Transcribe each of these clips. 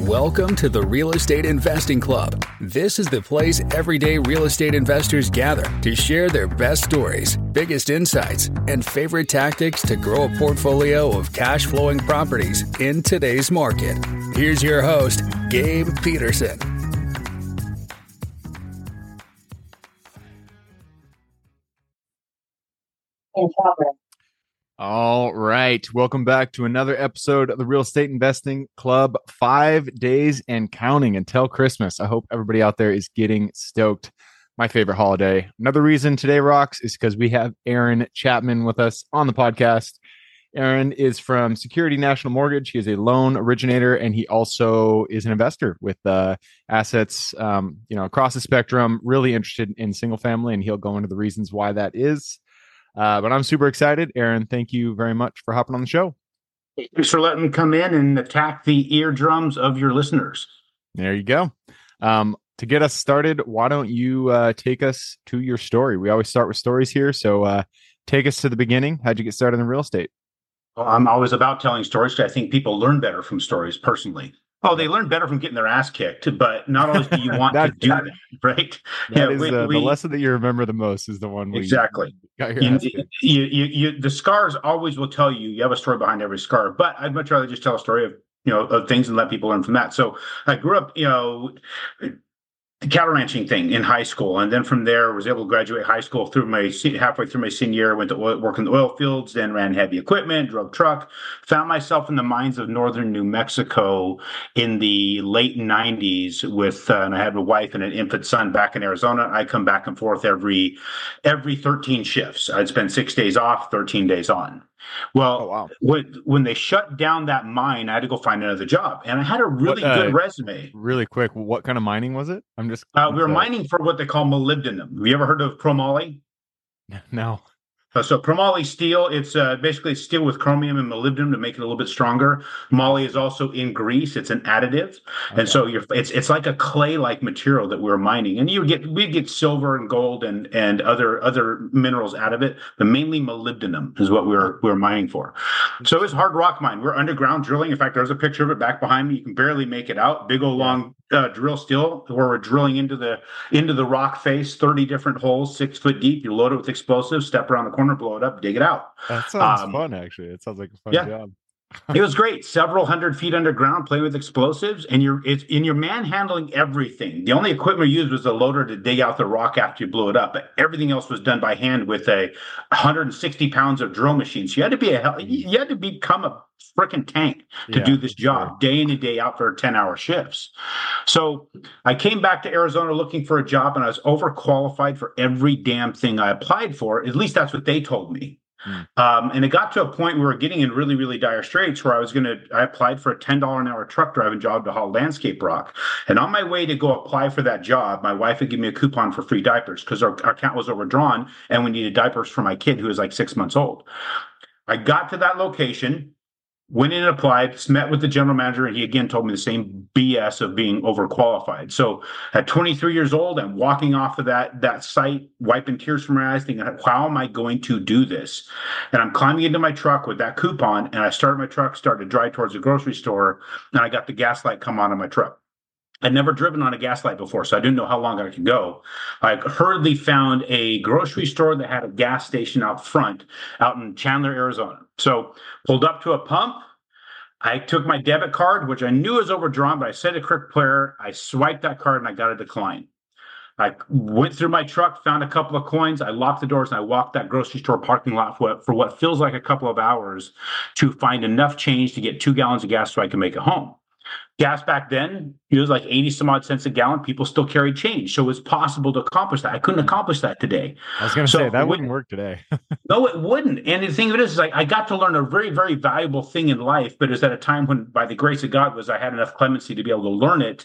Welcome to the Real Estate Investing Club. This is the place everyday real estate investors gather to share their best stories, biggest insights, and favorite tactics to grow a portfolio of cash-flowing properties in today's market. Here's your host, Gabe Peterson. All right. Welcome back to another episode of the Real Estate Investing Club. 5 days and counting until Christmas. I hope everybody out there is getting stoked. My favorite holiday. Another reason today rocks is because we have Aaron Chapman with us on the podcast. Aaron is from Security National Mortgage. He is a loan originator, and he also is an investor with assets, across the spectrum. Really interested in single family, and he'll go into the reasons why that is. But I'm super excited. Aaron, thank you very much for hopping on the show. Thanks for letting me come in and attack the eardrums of your listeners. There you go. To get us started, why don't you take us to your story? We always start with stories here. So take us to the beginning. How'd you get started in real estate? Well, I'm always about telling stories because I think people learn better from stories personally. Oh, they learn better from getting their ass kicked, but not always do you want to do that, right? That is the lesson that you remember the most is the one where exactly. The scars always will tell you have a story behind every scar, but I'd much rather just tell a story of things and let people learn from that. So I grew up, the cattle ranching thing in high school, and then from there was able to graduate high school halfway through my senior year. Went to work in the oil fields, then ran heavy equipment, drove truck. Found myself in the mines of northern New Mexico in the late '90s and I had a wife and an infant son back in Arizona. I come back and forth every 13 shifts. I'd spend 6 days off, 13 days on. Well, when they shut down that mine, I had to go find another job, and I had a really good resume. Really quick, what kind of mining was it? We were mining for what they call molybdenum. Have you ever heard of chromoly? No. So chromoly steel, it's basically steel with chromium and molybdenum to make it a little bit stronger. Moly is also in grease; it's an additive, and so it's like a clay-like material that we're mining. And we get silver and gold and other minerals out of it, but mainly molybdenum is what we're mining for. So it's hard rock mine. We're underground drilling. In fact, there's a picture of it back behind me. You can barely make it out. Big old long drill steel where we're drilling into the rock face, 30 different holes, 6 foot deep. You load it with explosives, step around the corner, blow it up, dig it out. That sounds fun, actually. It sounds like a fun job. It was great. Several hundred feet underground, playing with explosives, and you're manhandling everything. The only equipment used was a loader to dig out the rock after you blew it up, but everything else was done by hand with 160 pounds of drill machine. So you had to become a freaking tank to do this job day in and day out for 10-hour shifts. So I came back to Arizona looking for a job, and I was overqualified for every damn thing I applied for. At least that's what they told me. And it got to a point where we were getting in really, really dire straits where I applied for a $10 an hour truck driving job to haul landscape rock. And on my way to go apply for that job, my wife had given me a coupon for free diapers because our account was overdrawn and we needed diapers for my kid who was like 6 months old. I got to that location, went in and applied, met with the general manager, and he again told me the same BS of being overqualified. So at 23 years old, I'm walking off of that site, wiping tears from my eyes, thinking, how am I going to do this? And I'm climbing into my truck with that coupon, and I started my truck, started to drive towards the grocery store, and I got the gas light come on in my truck. I'd never driven on a gas light before, so I didn't know how long I could go. I hurriedly found a grocery store that had a gas station out front, out in Chandler, Arizona. So pulled up to a pump. I took my debit card, which I knew was overdrawn, but I set a quick player. I swiped that card and I got a decline. I went through my truck, found a couple of coins. I locked the doors and I walked that grocery store parking lot for what feels like a couple of hours to find enough change to get 2 gallons of gas so I could make it home. Gas back then, it was like 80 some odd cents a gallon. People still carried change. So it was possible to accomplish that. I couldn't accomplish that today. I was going to say, that wouldn't work today. No, it wouldn't. And the thing of it is like, I got to learn a very, very valuable thing in life, but it was at a time when, by the grace of God, I had enough clemency to be able to learn it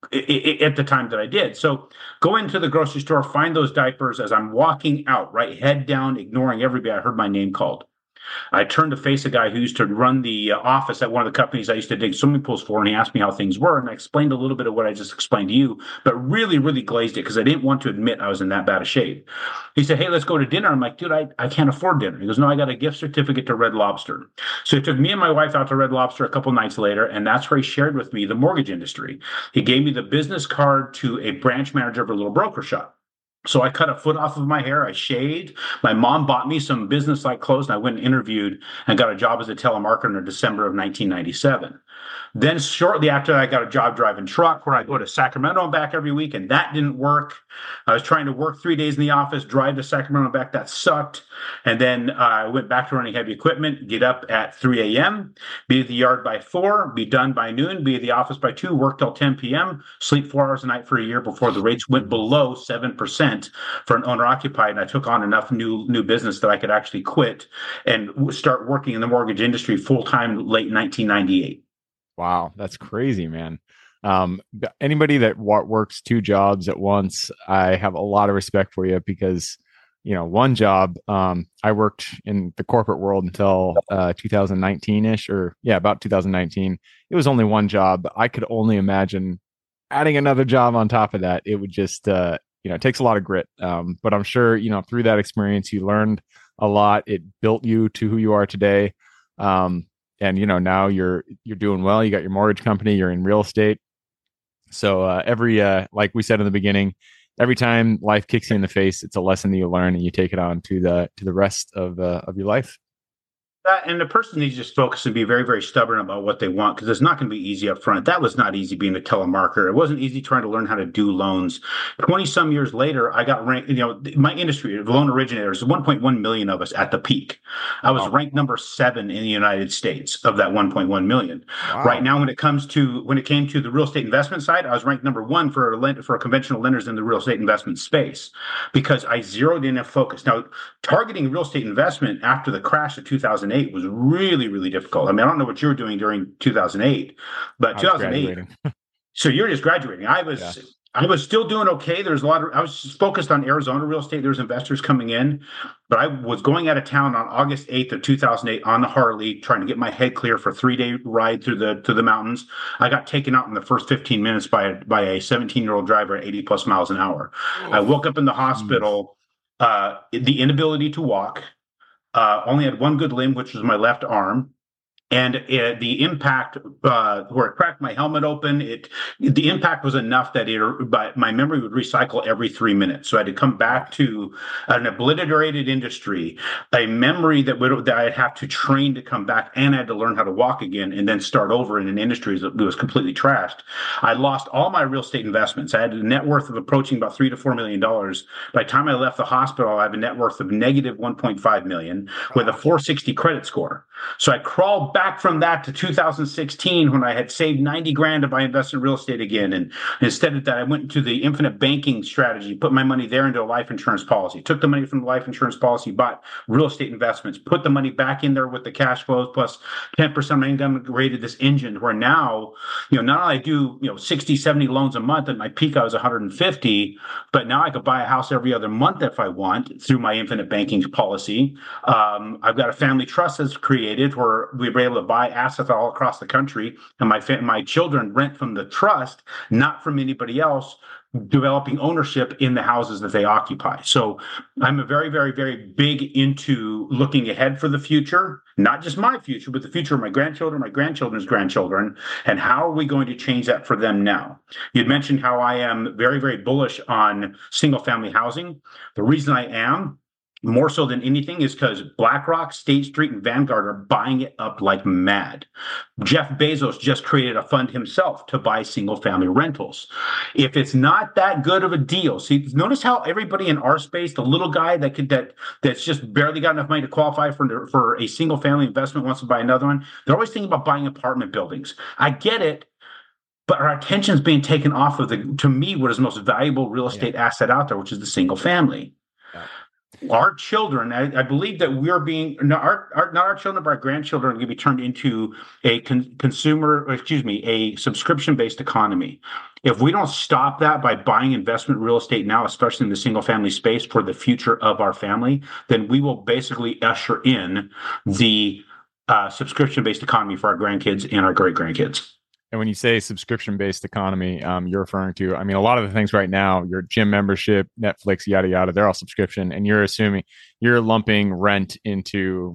at the time that I did. So go into the grocery store, find those diapers. As I'm walking out, right, head down, ignoring everybody, I heard my name called. I turned to face a guy who used to run the office at one of the companies I used to dig swimming pools for, and he asked me how things were, and I explained a little bit of what I just explained to you, but really, really glazed it because I didn't want to admit I was in that bad a shape. He said, "Hey, let's go to dinner." I'm like, "Dude, I can't afford dinner." He goes, "No, I got a gift certificate to Red Lobster." So he took me and my wife out to Red Lobster a couple nights later, and that's where he shared with me the mortgage industry. He gave me the business card to a branch manager of a little broker shop. So I cut a foot off of my hair. I shaved. My mom bought me some business-like clothes, and I went and interviewed and got a job as a telemarketer in December of 1997. Then shortly after that, I got a job driving truck where I go to Sacramento and back every week, and that didn't work. I was trying to work 3 days in the office, drive to Sacramento and back. That sucked. And then I went back to running heavy equipment, get up at 3 a.m., be at the yard by 4, be done by noon, be at the office by 2, work till 10 p.m., sleep 4 hours a night for a year before the rates went below 7% for an owner-occupied. And I took on enough new business that I could actually quit and start working in the mortgage industry full-time late 1998. Wow, that's crazy, man. Anybody that works 2 jobs at once, I have a lot of respect for you because, one job, I worked in the corporate world until 2019-ish, or about 2019. It was only one job. I could only imagine adding another job on top of that. It would just, it takes a lot of grit. But I'm sure, through that experience, you learned a lot. It built you to who you are today. And now you're doing well. You got your mortgage company. You're in real estate. So every like we said in the beginning, every time life kicks you in the face, it's a lesson that you learn, and you take it on to the rest of your life. And the person needs to just focus and be very, very stubborn about what they want, because it's not going to be easy up front. That was not easy being a telemarketer. It wasn't easy trying to learn how to do loans. 20 some years later, I got ranked, my industry of loan originators, 1.1 million of us at the peak. I was ranked number 7 in the United States of that 1.1 million. Wow. Right now, when it came to the real estate investment side, I was ranked number 1 for conventional lenders in the real estate investment space, because I zeroed in and focused. Now, targeting real estate investment after the crash of 2008 was really, really difficult. I mean, I don't know what you were doing during 2008, but 2008. So you're just graduating. I was still doing okay. There's I was just focused on Arizona real estate. There's investors coming in, but I was going out of town on August 8th of 2008 on the Harley, trying to get my head clear for a 3-day ride through the mountains. I got taken out in the first 15 minutes by a 17-year-old driver at 80 plus miles an hour. Oh. I woke up in the hospital, the inability to walk. Only had one good limb, which was my left arm. And the impact, where it cracked my helmet open, the impact was enough that but my memory would recycle every 3 minutes. So I had to come back to an obliterated industry, a memory that I'd have to train to come back, and I had to learn how to walk again, and then start over in an industry that was completely trashed. I lost all my real estate investments. I had a net worth of approaching about $3 to $4 million. By the time I left the hospital, I have a net worth of negative 1.5 million with a 460 credit score. So I crawled back from that to 2016 when I had saved 90 grand to buy invested real estate again. And instead of that, I went into the infinite banking strategy, put my money there into a life insurance policy, took the money from the life insurance policy, bought real estate investments, put the money back in there with the cash flows plus 10% of my income, created this engine where now, not only I do, 60, 70 loans a month. At my peak, I was 150, but now I could buy a house every other month if I want through my infinite banking policy. I've got a family trust that's created where we were able to buy assets all across the country, and my children rent from the trust, not from anybody else, developing ownership in the houses that they occupy. So I'm a very, very, very big into looking ahead for the future, not just my future, but the future of my grandchildren, my grandchildren's grandchildren, and how are we going to change that for them now? You'd mentioned how I am very, very bullish on single family housing. The reason I am, more so than anything, is because BlackRock, State Street, and Vanguard are buying it up like mad. Jeff Bezos just created a fund himself to buy single-family rentals. If it's not that good of a deal, see, notice how everybody in our space, the little guy that's just barely got enough money to qualify for a single-family investment, wants to buy another one, they're always thinking about buying apartment buildings. I get it, but our attention is being taken off of to me, what is the most valuable real estate asset out there, which is the single family. our children, I believe that we're being not our children, but our grandchildren are going to be turned into a a subscription-based economy. If we don't stop that by buying investment real estate now, especially in the single family space for the future of our family, then we will basically usher in the subscription-based economy for our grandkids and our great grandkids. And when you say subscription-based economy, you're referring to, I mean, a lot of the things right now, your gym membership, Netflix, yada, yada, they're all subscription. And you're lumping rent into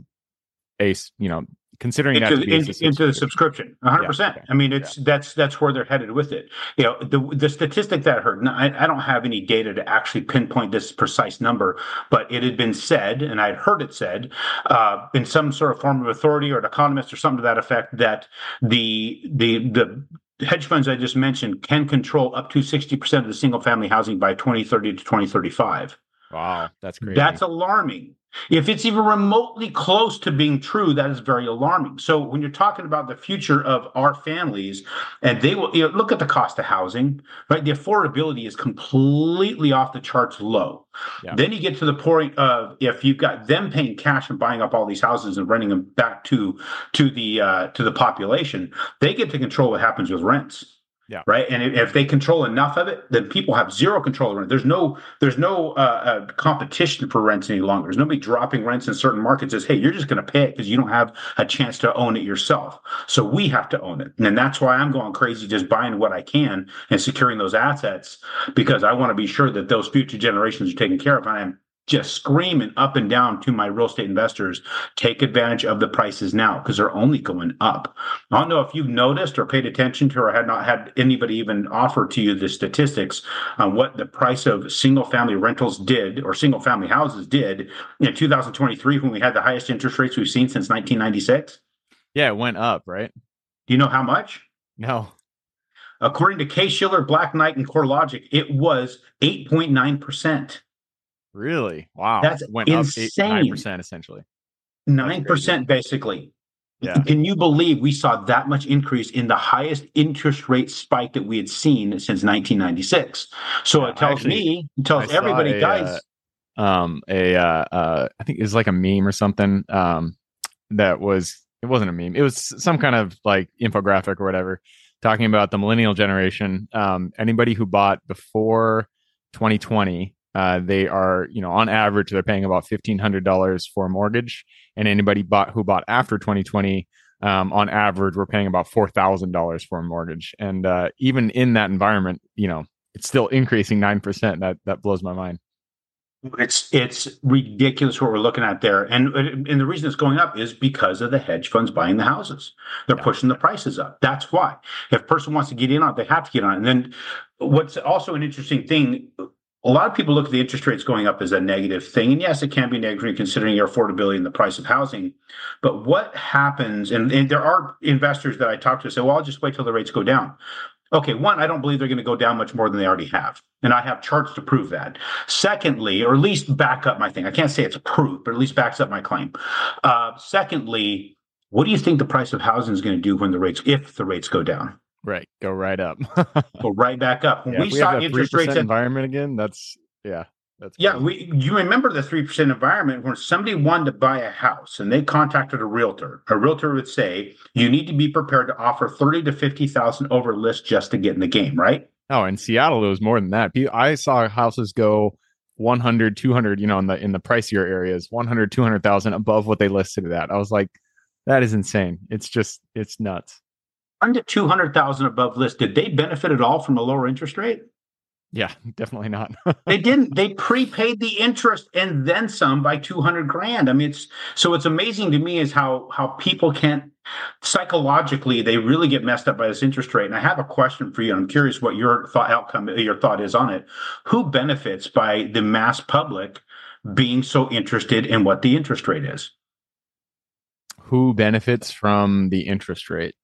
considering that to be into the subscription, 100%. Yeah, okay. I mean, that's where they're headed with it. The statistic that I heard, I don't have any data to actually pinpoint this precise number, but it had been said, and I'd heard it said in some sort of form of authority or an economist or something to that effect, that the hedge funds I just mentioned can control up to 60% of the single family housing by 2030 to 2035. Wow, that's crazy. That's alarming. If it's even remotely close to being true, that is very alarming. So when you're talking about the future of our families, and they will look at the cost of housing, right? The affordability is completely off the charts low. Yeah. Then you get to the point of if you've got them paying cash and buying up all these houses and renting them back to the population, they get to control what happens with rents. Yeah. Right. And if they control enough of it, then people have zero control over it. There's no competition for rents any longer. There's nobody dropping rents in certain markets as, hey, you're just going to pay it because you don't have a chance to own it yourself. So we have to own it. And that's why I'm going crazy just buying what I can and securing those assets, because I want to be sure that those future generations are taken care of. And I'm just screaming up and down to my real estate investors, take advantage of the prices now because they're only going up. I don't know if you've noticed or paid attention to or had not had anybody even offer to you the statistics on what the price of single family rentals did or single family houses did in 2023 when we had the highest interest rates we've seen since 1996. Yeah, it went up, right? Do you know how much? No. According to Case-Shiller, Black Knight, and CoreLogic, it was 8.9%. Really? Wow. That's went insane. Up 9% essentially. 9% basically. Yeah. Can you believe we saw that much increase in the highest interest rate spike that we had seen since 1996? So yeah, it tells everybody, guys. I think it was like a meme or something. It wasn't a meme. It was some kind of like infographic or whatever, talking about the millennial generation. Anybody who bought before 2020. They are, on average, they're paying about $1,500 for a mortgage, and anybody who bought after 2020, on average, we're paying about $4,000 for a mortgage. And even in that environment, it's still increasing 9%. That blows my mind. It's ridiculous what we're looking at there, and the reason it's going up is because of the hedge funds buying the houses. They're pushing the prices up. That's why. If a person wants to get in on it, they have to get on it. And then, what's also an interesting thing. A lot of people look at the interest rates going up as a negative thing. And yes, it can be negative considering your affordability and the price of housing. But what happens, and there are investors that I talk to say, well, I'll just wait till the rates go down. Okay, one, I don't believe they're going to go down much more than they already have. And I have charts to prove that. Secondly, or at least back up my thing. I can't say it's proof, but at least backs up my claim. Secondly, what do you think the price of housing is going to do if the rates go down? Right. Go right up. Go right back up. When we saw interest rates environment again, you remember the 3% environment when somebody wanted to buy a house and they contacted a realtor. A realtor would say, you need to be prepared to offer 30 to 50,000 over list just to get in the game, right? Oh, in Seattle, it was more than that. I saw houses go 100, 200, in the pricier areas, 100, 200,000 above what they listed it at. I was like, that is insane. It's nuts. Under 200,000 above list, did they benefit at all from a lower interest rate? Yeah, definitely not. They didn't. They prepaid the interest and then some by $200,000. I mean, it's amazing to me is how people can't psychologically, they really get messed up by this interest rate. And I have a question for you. I'm curious what your thought is on it. Who benefits by the mass public being so interested in what the interest rate is? Who benefits from the interest rate?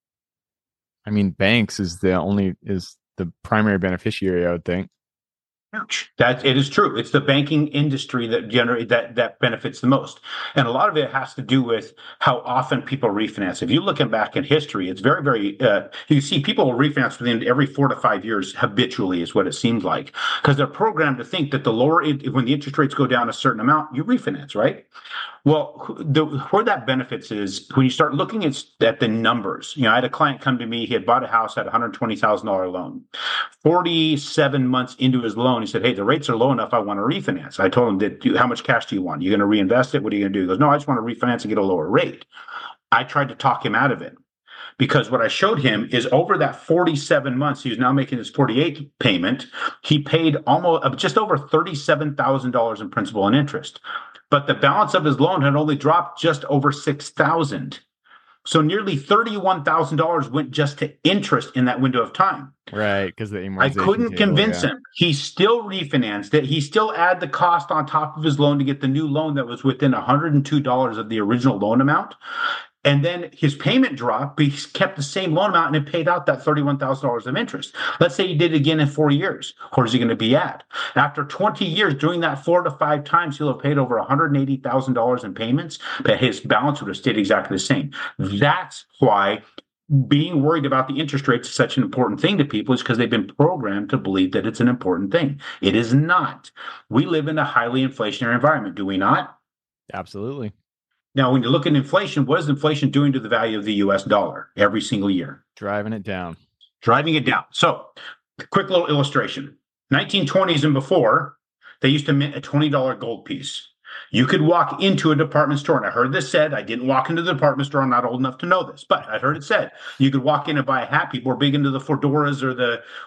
Banks is the primary beneficiary, I would think. Huge. That it is true. It's the banking industry that benefits the most, and a lot of it has to do with how often people refinance. If you looking back in history, it's very, very. You see, people will refinance within every 4 to 5 years habitually, is what it seems like, because they're programmed to think that when the interest rates go down a certain amount, you refinance, right? Well, where that benefits is when you start looking at the numbers. I had a client come to me. He had bought a house at $120,000 loan. 47 months into his loan, he said, "Hey, the rates are low enough. I want to refinance." I told him, "How much cash do you want? You're going to reinvest it? What are you going to do?" He goes, "No, I just want to refinance and get a lower rate." I tried to talk him out of it, because what I showed him is over that 47 months, he was now making his 48 payment. He paid just over $37,000 in principal and interest. But the balance of his loan had only dropped just over $6,000. So nearly $31,000 went just to interest in that window of time. Right, because the amortization I couldn't convince yeah. him. He still refinanced it. He still added the cost on top of his loan to get the new loan that was within $102 of the original loan amount. And then his payment dropped, but he kept the same loan amount and it paid out that $31,000 of interest. Let's say he did it again in 4 years. Where's he going to be at? After 20 years, doing that 4 to 5 times, he'll have paid over $180,000 in payments, but his balance would have stayed exactly the same. That's why being worried about the interest rates is such an important thing to people, is because they've been programmed to believe that it's an important thing. It is not. We live in a highly inflationary environment, do we not? Absolutely. Now, when you look at inflation, what is inflation doing to the value of the US dollar every single year? Driving it down. Driving it down. So, quick little illustration. 1920s and before, they used to mint a $20 gold piece. You could walk into a department store, and I heard this said, I didn't walk into the department store, I'm not old enough to know this, but I heard it said, you could walk in and buy a hat. People were big into the fedoras or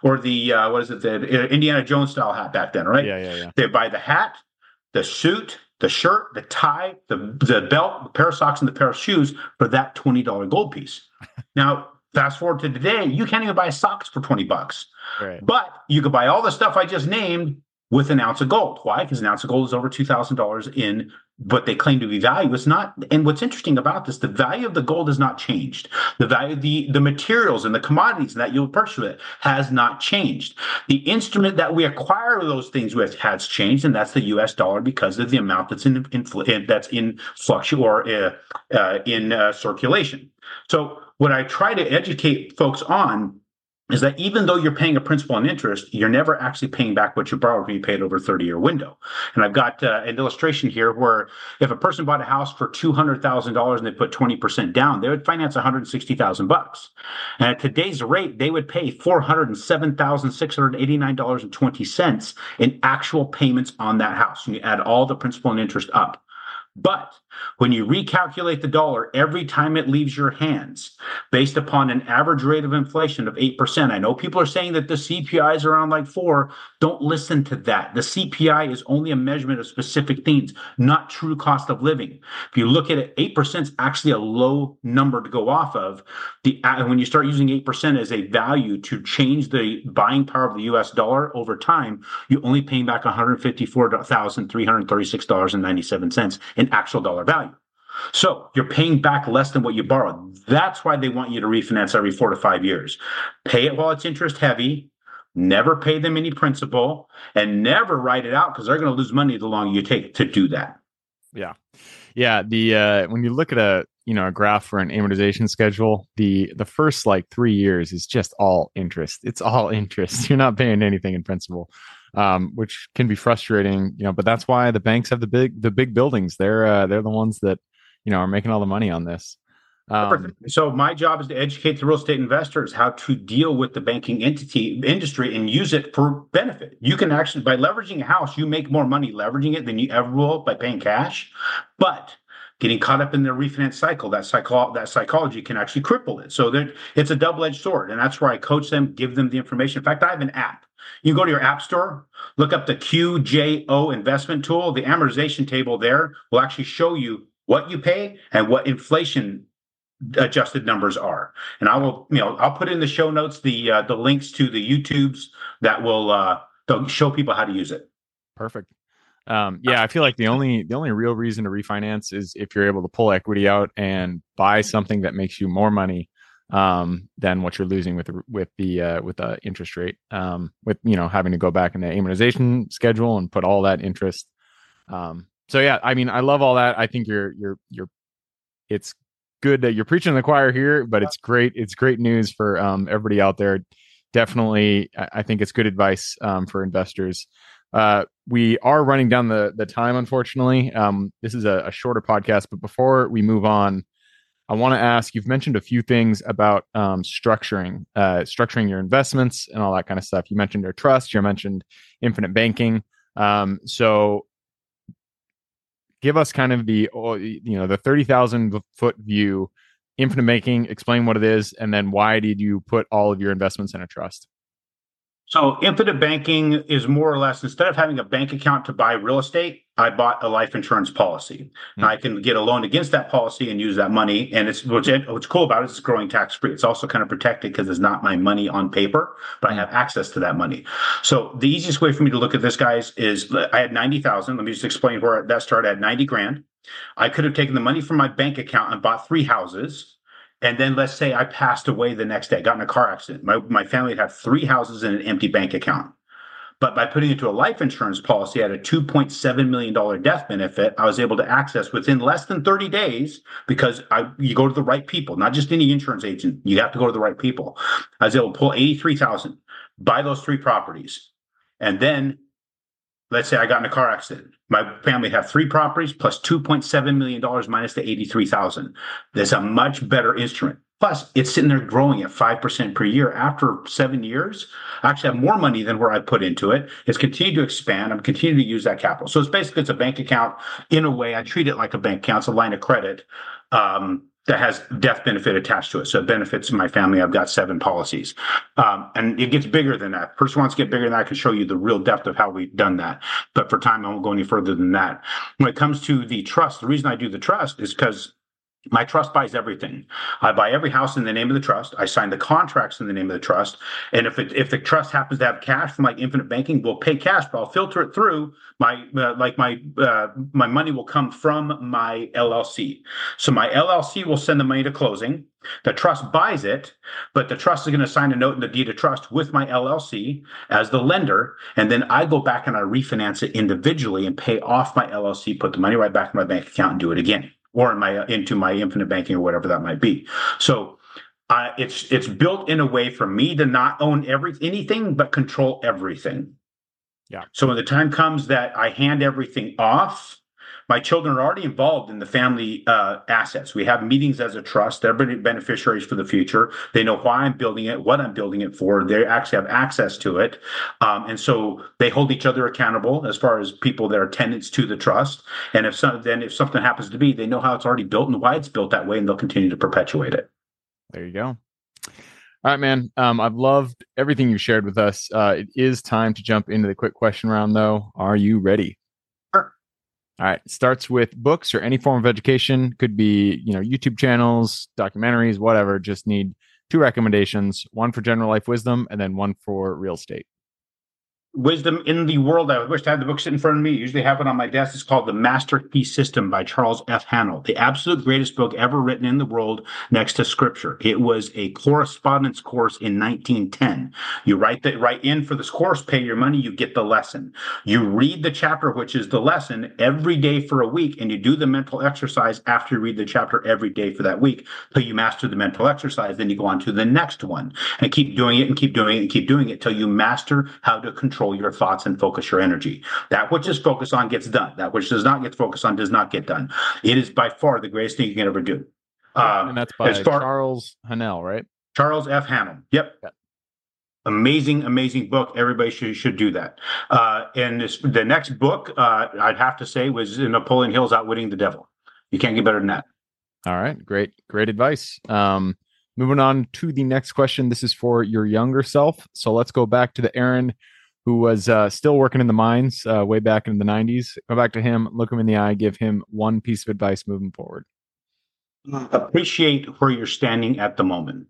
the Indiana Jones style hat back then, right? Yeah. They buy the hat, the suit, the shirt, the tie, the belt, the pair of socks, and the pair of shoes for that $20 gold piece. Now, fast forward to today, you can't even buy socks for $20. Right. But you could buy all the stuff I just named with an ounce of gold. Why? Because an ounce of gold is over $2,000 in what they claim to be value. It's not. And what's interesting about this, the value of the gold has not changed. The value of the materials and the commodities that you'll purchase with it has not changed. The instrument that we acquire those things with has changed, and that's the U.S. dollar, because of the amount that's in circulation. So what I try to educate folks on is that even though you're paying a principal and interest, you're never actually paying back what you borrowed when you paid over a 30-year window. And I've got an illustration here where if a person bought a house for $200,000 and they put 20% down, they would finance $160,000. And at today's rate, they would pay $407,689.20 in actual payments on that house. And you add all the principal and interest up. But when you recalculate the dollar every time it leaves your hands, based upon an average rate of inflation of 8%, I know people are saying that the CPI is around like 4. Don't listen to that. The CPI is only a measurement of specific things, not true cost of living. If you look at it, 8% is actually a low number to go off of. When you start using 8% as a value to change the buying power of the US dollar over time, you're only paying back $154,336.97 in actual dollar value. So you're paying back less than what you borrowed. That's why they want you to refinance every 4 to 5 years. Pay it while it's interest heavy, never pay them any principal, and never write it out, because they're going to lose money the longer you take to do that. Yeah. The when you look at a graph for an amortization schedule, the first 3 years is just all interest. It's all interest. You're not paying anything in principal. Which can be frustrating, but that's why the banks have the big buildings. They're the ones that, are making all the money on this. So my job is to educate the real estate investors how to deal with the banking industry and use it for benefit. You can actually, by leveraging a house, you make more money leveraging it than you ever will by paying cash. But getting caught up in the refinance cycle, that psychology can actually cripple it. So it's a double-edged sword, and that's where I coach them, give them the information. In fact, I have an app. You can go to your app store, look up the QJO investment tool. The amortization table there will actually show you what you pay and what inflation adjusted numbers are. And I'll put in the show notes the links to the YouTubes that will they'll show people how to use it. Perfect. I feel like the only real reason to refinance is if you're able to pull equity out and buy something that makes you more money than what you're losing with the interest rate, with having to go back in the amortization schedule and put all that interest. So yeah, I mean, I love all that. I think it's good that you're preaching to the choir here, but it's great. It's great news for everybody out there. Definitely, I think it's good advice for investors. We are running down the time, unfortunately. This is a shorter podcast, but before we move on, I want to ask, you've mentioned a few things about structuring your investments and all that kind of stuff. You mentioned your trust, you mentioned infinite banking. So give us kind of the 30,000 foot view, infinite banking, explain what it is, and then why did you put all of your investments in a trust? So infinite banking is more or less, instead of having a bank account to buy real estate, I bought a life insurance policy. Now I can get a loan against that policy and use that money. And what's cool about it is it's growing tax free. It's also kind of protected because it's not my money on paper, but I have access to that money. So the easiest way for me to look at this, guys, is I had 90,000. Let me just explain where that started at 90 grand. I could have taken the money from my bank account and bought 3 houses. And then let's say I passed away the next day, got in a car accident. My family would have 3 houses and an empty bank account. But by putting it into a life insurance policy at a $2.7 million death benefit, I was able to access within less than 30 days because you go to the right people, not just any insurance agent. You have to go to the right people. I was able to pull 83,000, buy those 3 properties. And then let's say I got in a car accident. My family have 3 properties plus $2.7 million minus the 83,000. That's a much better instrument. Plus, it's sitting there growing at 5% per year. After 7 years, I actually have more money than where I put into it. It's continued to expand. I'm continuing to use that capital. So it's a bank account in a way. I treat it like a bank account. It's a line of credit that has death benefit attached to it. So it benefits my family. I've got 7 policies. And it gets bigger than that. Person wants to get bigger than that, I can show you the real depth of how we've done that. But for time, I won't go any further than that. When it comes to the trust, the reason I do the trust is because my trust buys everything. I buy every house in the name of the trust. I sign the contracts in the name of the trust. And if the trust happens to have cash from like infinite banking, we'll pay cash, but I'll filter it through my money will come from my LLC. So my LLC will send the money to closing. The trust buys it, but the trust is going to sign a note in the deed of trust with my LLC as the lender. And then I go back and I refinance it individually and pay off my LLC, put the money right back in my bank account and do it again. Or into my infinite banking or whatever that might be. So it's built in a way for me to not own anything, but control everything. Yeah. So when the time comes that I hand everything off, my children are already involved in the family assets. We have meetings as a trust. They're beneficiaries for the future. They know why I'm building it, what I'm building it for. They actually have access to it. And so they hold each other accountable as far as people that are tenants to the trust. And if something happens to be, they know how it's already built and why it's built that way, and they'll continue to perpetuate it. There you go. All right, man. I've loved everything you shared with us. It is time to jump into the quick question round, though. Are you ready? All right. It starts with books or any form of education. Could be, YouTube channels, documentaries, whatever. Just need 2 recommendations, one for general life wisdom and then one for real estate. Wisdom in the World. I wish I had the book sitting in front of me. I usually have it on my desk. It's called The Master Key System by Charles F. Hannell, the absolute greatest book ever written in the world next to scripture. It was a correspondence course in 1910. You write in for this course, pay your money, you get the lesson. You read the chapter, which is the lesson, every day for a week, and you do the mental exercise after you read the chapter every day for that week till you master the mental exercise. Then you go on to the next one and keep doing it and keep doing it and keep doing it till you master how to control your thoughts and focus your energy. That which is focused on gets done. That which does not get focused on does not get done. It is by far the greatest thing you can ever do. And that's by Charles Hannell, right? Charles F. Hannell. Yep. Amazing book. Everybody should do that. And the next book, I'd have to say, was Napoleon Hill's Outwitting the Devil. You can't get better than that. All right. Great advice. Moving on to the next question. This is for your younger self. So let's go back to the Aaron who was still working in the mines way back in the 90s. Go back to him, look him in the eye, give him one piece of advice moving forward. Appreciate where you're standing at the moment.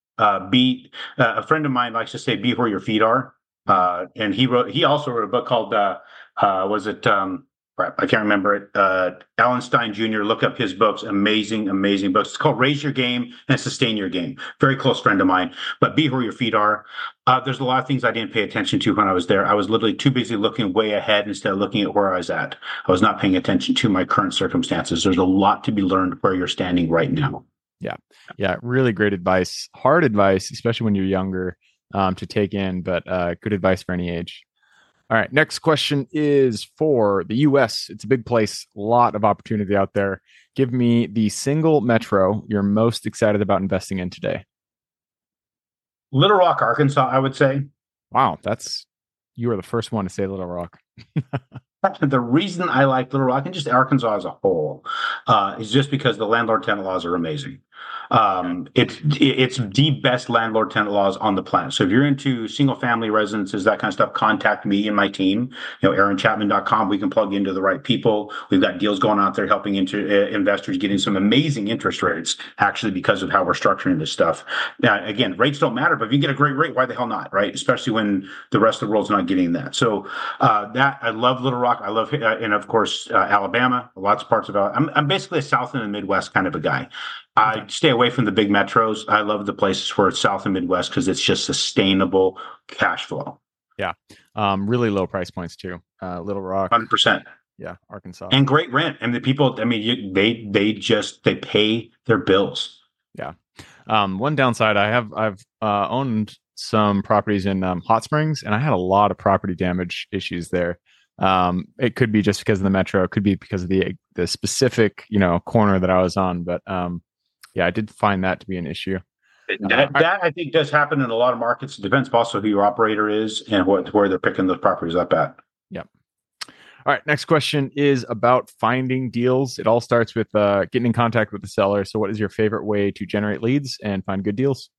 A friend of mine likes to say, be where your feet are. And he also wrote a book called, crap, I can't remember it. Alan Stein Jr. Look up his books. Amazing, amazing books. It's called Raise Your Game and Sustain Your Game. Very close friend of mine. But be where your feet are. There's a lot of things I didn't pay attention to when I was there. I was literally too busy looking way ahead instead of looking at where I was at. I was not paying attention to my current circumstances. There's a lot to be learned where you're standing right now. Yeah. Really great advice. Hard advice, especially when you're younger, to take in, but good advice for any age. All right. Next question is for the US. It's a big place, a lot of opportunity out there. Give me the single metro you're most excited about investing in today. Little Rock, Arkansas, I would say. Wow. You were the first one to say Little Rock. The reason I like Little Rock and just Arkansas as a whole is just because the landlord-tenant laws are amazing. It's the best landlord-tenant laws on the planet. So if you're into single-family residences, that kind of stuff, contact me and my team. AaronChapman.com. We can plug into the right people. We've got deals going out there helping investors getting some amazing interest rates, actually, because of how we're structuring this stuff. Again, rates don't matter, but if you get a great rate, why the hell not, right? Especially when the rest of the world's not getting that. So that I love Little Rock. I love, and of course, Alabama. Lots of parts of I'm basically a South and the Midwest kind of a guy. I stay away from the big metros. I love the places where it's South and Midwest because it's just sustainable cash flow. Yeah. Really low price points too. Little Rock. 100%. Yeah. Arkansas. And great rent. And the people, I mean, they pay their bills. Yeah. One downside, I've owned some properties in Hot Springs, and I had a lot of property damage issues there. It could be just because of the metro. It could be because of the specific, corner that I was on. But yeah, I did find that to be an issue. That I think does happen in a lot of markets. It depends also who your operator is and where they're picking those properties up at. Yep. All right. Next question is about finding deals. It all starts with getting in contact with the seller. So what is your favorite way to generate leads and find good deals?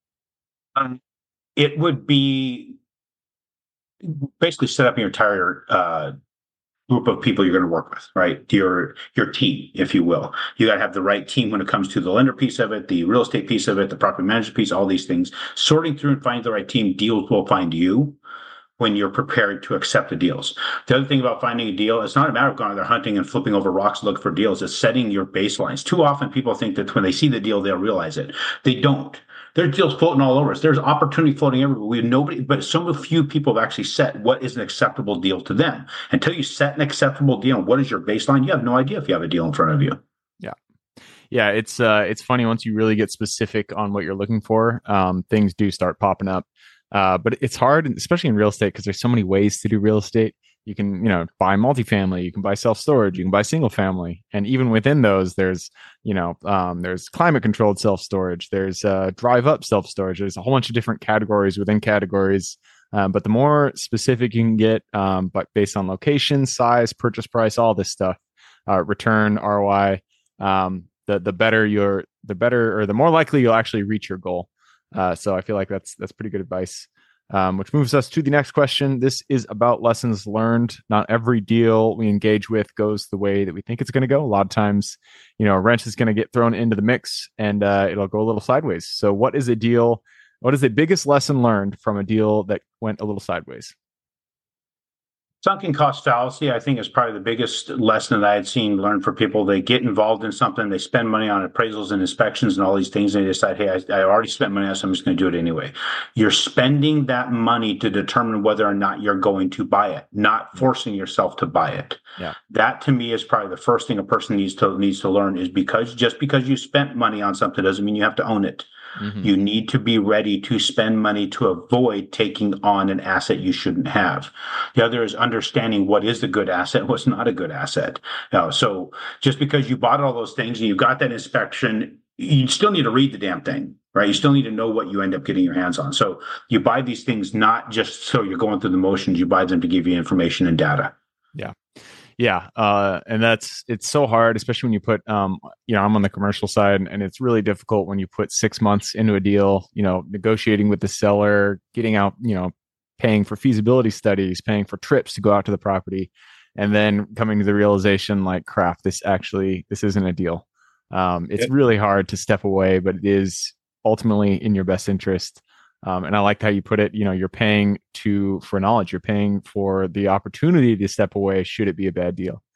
It would be basically set up your entire group of people you're going to work with, right? Your team, if you will. You got to have the right team when it comes to the lender piece of it, the real estate piece of it, the property management piece, all these things. Sorting through and finding the right team, deals will find you when you're prepared to accept the deals. The other thing about finding a deal, it's not a matter of going out there hunting and flipping over rocks to look for deals. It's setting your baselines. Too often people think that when they see the deal, they'll realize it. They don't. There's deals floating all over us. There's opportunity floating everywhere. We have nobody, but so few people have actually set what is an acceptable deal to them. Until you set an acceptable deal, and what is your baseline? You have no idea if you have a deal in front of you. Yeah. It's funny once you really get specific on what you're looking for. Things do start popping up, but it's hard, especially in real estate, because there's so many ways to do real estate. You can, buy multifamily, you can buy self-storage, you can buy single family. And even within those, there's, there's climate controlled self-storage, there's drive up self-storage. There's a whole bunch of different categories within categories. But the more specific you can get, but based on location, size, purchase price, all this stuff, return, ROI, the better, or the more likely you'll actually reach your goal. So I feel like that's pretty good advice. Which moves us to the next question. This is about lessons learned. Not every deal we engage with goes the way that we think it's going to go. A lot of times, a wrench is going to get thrown into the mix and it'll go a little sideways. So what is the biggest lesson learned from a deal that went a little sideways? Sunken cost fallacy, I think, is probably the biggest lesson that I had learned for people. They get involved in something, they spend money on appraisals and inspections and all these things, and they decide, hey, I already spent money on this, I'm just going to do it anyway. You're spending that money to determine whether or not you're going to buy it, not forcing yourself to buy it. Yeah. That, to me, is probably the first thing a person needs to learn, is just because you spent money on something doesn't mean you have to own it. Mm-hmm. You need to be ready to spend money to avoid taking on an asset you shouldn't have. The other is understanding what is a good asset, what's not a good asset. So just because you bought all those things and you got that inspection, you still need to read the damn thing, right? You still need to know what you end up getting your hands on. So you buy these things not just so you're going through the motions, you buy them to give you information and data. Yeah. Yeah. And it's so hard, especially when you put, I'm on the commercial side, and it's really difficult when you put 6 months into a deal, negotiating with the seller, getting out, paying for feasibility studies, paying for trips to go out to the property, and then coming to the realization like, crap, this isn't a deal. It's really hard to step away, but it is ultimately in your best interest. And I liked how you put it, you're paying for knowledge, you're paying for the opportunity to step away should it be a bad deal.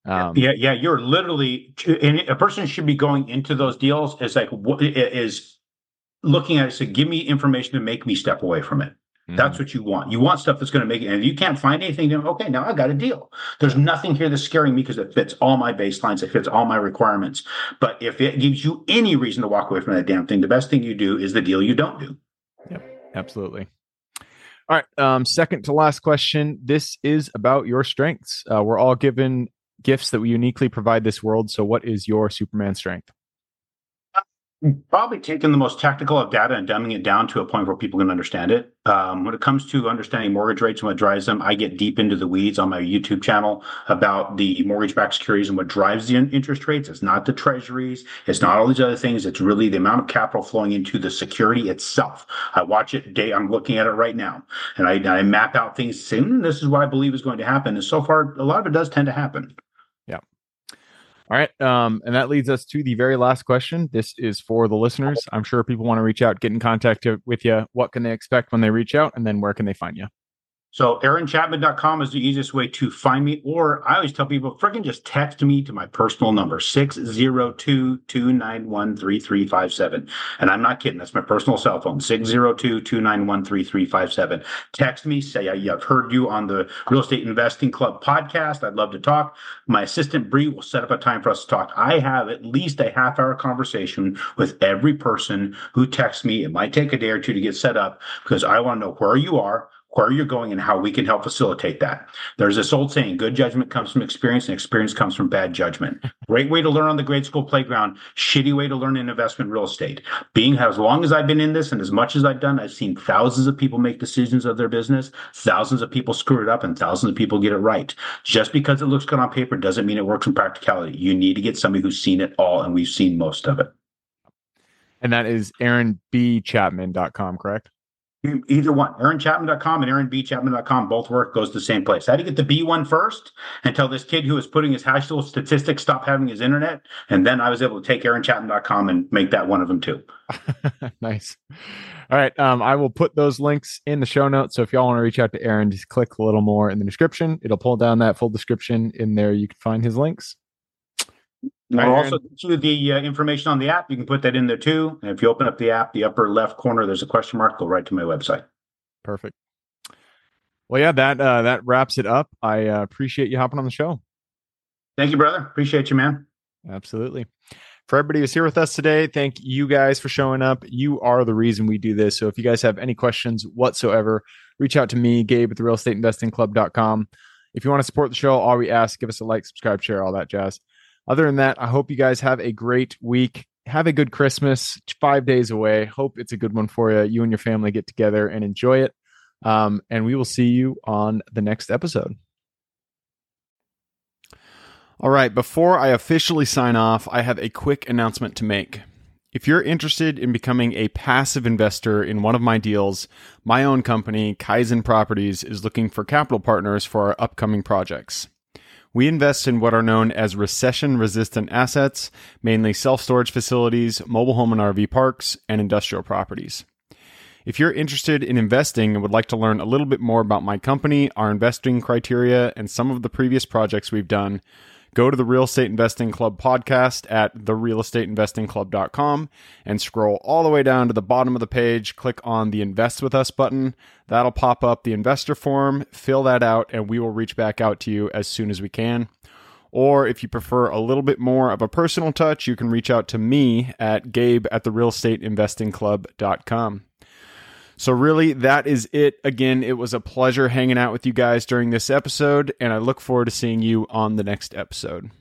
Yeah. You're literally, and a person should be going into those deals as like, what is looking at it, say, give me information to make me step away from it. That's what you want. You want stuff that's going to make it. And if you can't find anything, then okay, now I got a deal. There's nothing here that's scaring me because it fits all my baselines. It fits all my requirements. But if it gives you any reason to walk away from that damn thing, the best thing you do is the deal you don't do. Yep, absolutely. All right. Second to last question. This is about your strengths. We're all given gifts that we uniquely provide this world. So what is your Superman strength? Probably taking the most technical of data and dumbing it down to a point where people can understand it. When it comes to understanding mortgage rates and what drives them, I get deep into the weeds on my YouTube channel about the mortgage-backed securities and what drives the interest rates. It's not the treasuries. It's not all these other things. It's really the amount of capital flowing into the security itself. I watch it I'm looking at it right now, and I map out things saying, this is what I believe is going to happen. And so far, a lot of it does tend to happen. All right. And that leads us to the very last question. This is for the listeners. I'm sure people want to reach out, get in contact with you. What can they expect when they reach out? And then where can they find you? So aaronchapman.com is the easiest way to find me. Or I always tell people, freaking just text me to my personal number, 602-291-3357. And I'm not kidding. That's my personal cell phone, 602-291-3357. Text me, say, I've heard you on the Real Estate Investing Club podcast. I'd love to talk. My assistant, Bree, will set up a time for us to talk. I have at least a half-hour conversation with every person who texts me. It might take a day or two to get set up because I want to know where you are, where you're going, and how we can help facilitate that. There's this old saying, good judgment comes from experience, and experience comes from bad judgment. Great way to learn on the grade school playground, shitty way to learn in investment real estate. As long as I've been in this and as much as I've done, I've seen thousands of people make decisions of their business, thousands of people screw it up, and thousands of people get it right. Just because it looks good on paper doesn't mean it works in practicality. You need to get somebody who's seen it all, and we've seen most of it. And that is aaronbchapman.com, correct? Either one, aaronchapman.com and aaronbchapman.com, both work, goes to the same place. I had to get the B one first until this kid who was putting his hash table statistics stopped having his internet. And then I was able to take aaronchapman.com and make that one of them too. Nice. All right. I will put those links in the show notes. So if y'all want to reach out to Aaron, just click a little more in the description. It'll pull down that full description in there. You can find his links. I'll also get you the information on the app. You can put that in there too. And if you open up the app, the upper left corner, there's a question mark. Go right to my website. Perfect. Well, yeah, that wraps it up. I appreciate you hopping on the show. Thank you, brother. Appreciate you, man. Absolutely. For everybody who's here with us today, thank you guys for showing up. You are the reason we do this. So if you guys have any questions whatsoever, reach out to me, Gabe at therealestateinvestingclub.com. If you want to support the show, all we ask, give us a like, subscribe, share, all that jazz. Other than that, I hope you guys have a great week. Have a good Christmas. 5 days away. Hope it's a good one for you. You and your family get together and enjoy it. And we will see you on the next episode. All right. Before I officially sign off, I have a quick announcement to make. If you're interested in becoming a passive investor in one of my deals, my own company, Kaizen Properties, is looking for capital partners for our upcoming projects. We invest in what are known as recession-resistant assets, mainly self-storage facilities, mobile home and RV parks, and industrial properties. If you're interested in investing and would like to learn a little bit more about my company, our investing criteria, and some of the previous projects we've done, go to the Real Estate Investing Club podcast at therealestateinvestingclub.com and scroll all the way down to the bottom of the page. Click on the Invest With Us button. That'll pop up the investor form. Fill that out, and we will reach back out to you as soon as we can. Or if you prefer a little bit more of a personal touch, you can reach out to me at Gabe at therealestateinvestingclub.com. So really, that is it. Again, it was a pleasure hanging out with you guys during this episode, and I look forward to seeing you on the next episode.